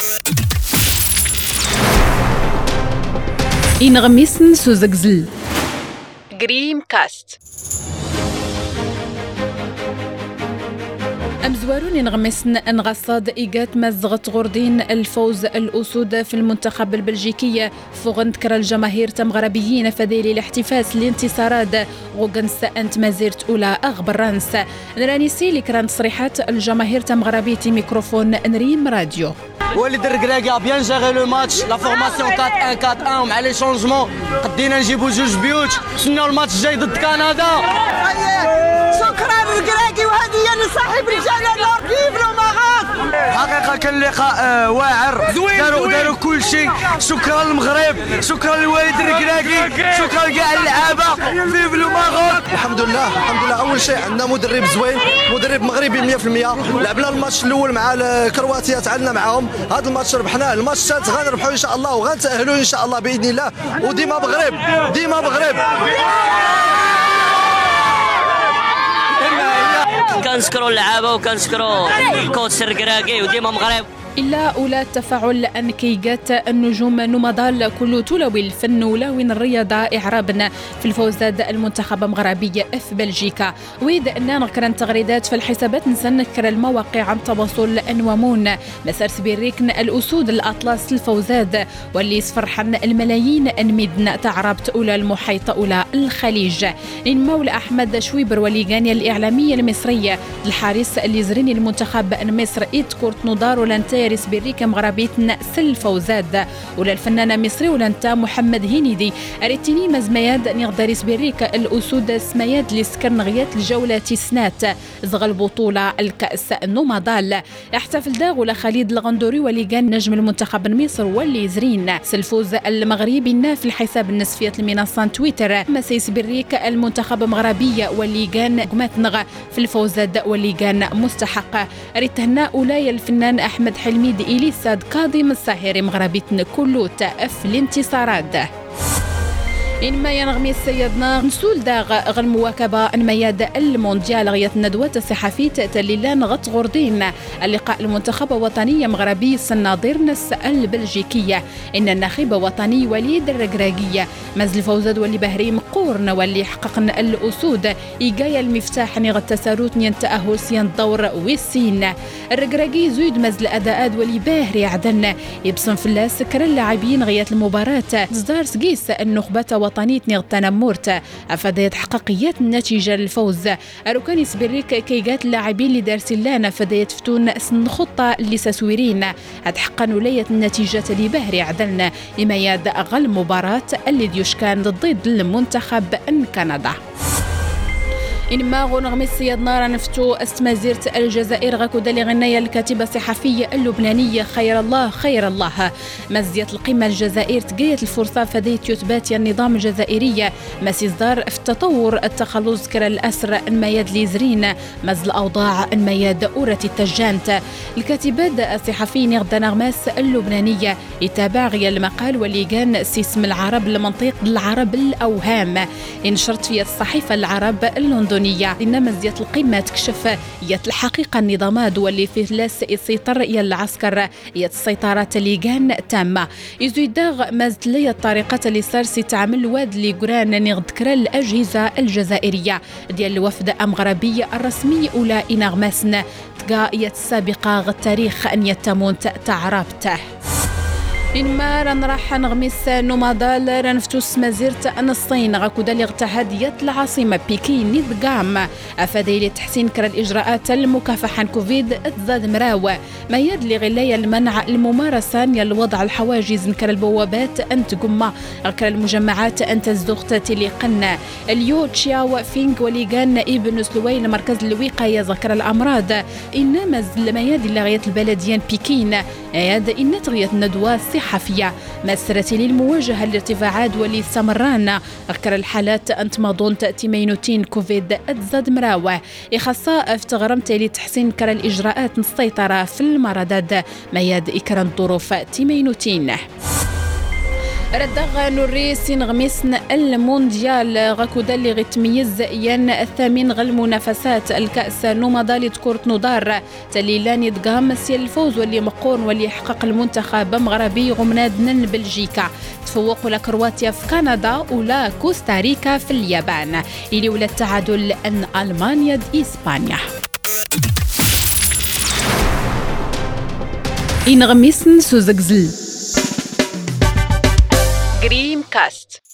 إنغميسن سوزغزل جريم كاست أمزوارون إنغمسن أنغصاد إيجات مزغت غردين الفوز الأسود في المنتخب البلجيكي فوغن تكرا الجماهير تمغربيين فديل الاحتفاس الانتصارات غوغنس أنت مازيرت أولى أغبرانس نرانيسي لكران تصريحات الجماهير تمغربيتي ميكروفون نريم راديو. وليد الركراكي بيان جيري لو ماتش لا فورماسيون 4-1-4-1 ومع لي شونجمون قدينا نجيبو جوج بيوت نستناو الماتش الجاي ضد كندا. شكرا الركراكي وهذه هي لصاحب رجال النور كيف لو مغاد. حقيقة كان لقاء واعر داروا كل شيء. شكرا للمغرب شكرا لوليد الركراكي شكرا لكاع اللعابة فيف لو مغاد. الحمد لله اول شيء عندنا مدرب زوين مدرب مغربي 100%. لعبنا الماتش الاول مع كرواتيا تعادلنا معاهم هذا الماتش ربحناه الماتش الثالث غنربحوا ان شاء الله وغنتأهلوا ان شاء الله باذن الله وديما مغرب كنشكروا اللعابه وكنشكروا الكوتش الركراكي وديما مغرب. إلا أولى التفاعل أن كيجات النجوم نمضال كل تلوي الفن ولوين الرياضة إعرابنا في الفوزات المنتخب مغربي في بلجيكا وإذا أننا نكرن تغريدات في الحسابات نسنكر المواقع عن تواصل أنوامون مسار سبيريكن الأسود الأطلس الفوزات واللي سفرحن الملايين أنمدنا تعربت أولى المحيط أولى الخليج إن مولى أحمد شويبر وليغانيا الإعلامية المصرية الحارس اللي زريني المنتخب مصر إدكورت نضار ولنتير سبيريكا مغربيتنا الفوزات ولا الفنانة مصري ولنتا محمد هنيدي أريتيني مزمياد نقدر سبيريكا الأسود سمياد لسكن غيات الجولة سنات زغل بطولة الكأس النومضال احتفل داغولا خالد الغندوري وليغان نجم المنتخب مصر واللي زرين سلفوز المغربي في الحساب النسفية المنصة تويتر مسي سبيريكا المنتخب مغربية والليغان قماتنغ في الفوزات والليغان مستحق أريتهنا أولاي الفنان أحمد حلمي إليساد كاظم الساهري مغربيتنا كله تأف الانتصارات. إنما ينغمي سيدنا نسول داغ المواكبة المياد المونديال غيات الندوة الصحفية تليلان غط غردين اللقاء المنتخب وطنية مغربي الناظر نس البلجيكية إن الناخب وطني وليد الركراكية مزل فوزد واللي بهريم قورن واللي حققن الأسود إيجايا المفتاح نغ التساروت ينتأهل سيان الدور والسين الركراكي زويد مزل أداءات واللي باهري عدن يبصن في الله سكر اللاعبين غيات المباراة زدار سقيس النخبة وطنية نغتنمورت أفادت حققيات النتيجة للفوز أروكاني سبريك كيجات اللاعبين اللي دارسلانا فديت فتون سن خطة اللي ساسويرين هتحقن ولاية النتيجة اللي بهري عدلنا لما ياد أغل مباراة اللي ديوش كان ضد المنتخب ان كندا. إنما غنغمي السيادنا رنفتو استمازيرت الجزائر غاكو دالي غنايا الكاتبة الصحفية اللبنانية خير الله مزيت القمة الجزائر تقيت الفرصة فديت يثبات النظام الجزائرية مسيصدار في التطور التخلص كرا الأسر المياد ليزرين مز الأوضاع المياد أورة التجانت الكاتبات الصحفيين غدا نغماس اللبنانية يتابع غيا المقال واللي كان سيسم العرب لمنطقة العرب الأوهام انشرت في الصحيفة العرب اللندنية إنما زيت القمة تكشف يت الحقيقة النظامات واللي في لاس يسيطر يا العسكر يت السيطرات اللي كان تامة يزيد داغ مازت لي الطريقة اللي صار سيتعمل واد اللي قران نغذكر الأجهزة الجزائرية ديال الوفد المغربي الرسمي أولى إنغماسن تقا يت السابقة التاريخ أن يتمون تعربته. إنما رنراح نغمس نومادال رنفتوس مزيرت الصين غاكو دالي اغتهاديات العاصمة بكين نيدقام أفادي تحسين كرا الإجراءات المكافحة كوفيد تزاد مراوة ما يدلي غلاية المنع الممارسة الوضع الحواجز نكر البوابات أنت قمة كرا المجمعات أنت زدوغت تليقنا اليو تشياو فينغ وليغان ابن سلوين مركز الوقاية ذكر الأمراض إنما ما يدلي غاية البلديان بكين هذا إن تغيت ندوة صحفية مسرت للمواجهة للارتفاعات واللي استمران أذكر الحالات أنت ماضون تيمينوتين كوفيد أتزاد مراوة إخصاء افتغرمت لتحسين كرا الإجراءات السيطرة في المرضات ما يد إكران ظروف تيمينوتين. ردغ نوريس نغميسن المونديال غاكودا اللي غتميز ين الثامن غل منافسات الكأس نومضالي كرة نودار تليلاني دقام سيال الفوز واللي مقون واللي يحقق المنتخب مغربي غمنادن بلجيكا تفوق كرواتيا في كندا ولا كوستاريكا في اليابان اللي ولا التعادل أن ألمانيا دي إسبانيا. إنغميسن سوزغزل Dreamcast.